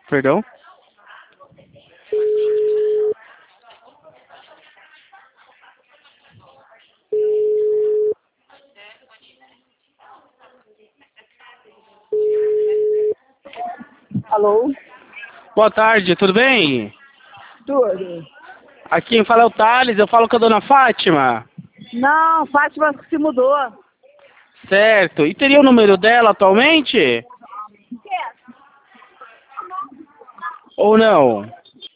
Perdão? Alô? Boa tarde, tudo bem? Tudo. Aqui quem fala é o Thales, eu falo com a dona Fátima. Não, Fátima se mudou. Certo. E teria o número dela atualmente? Ou não?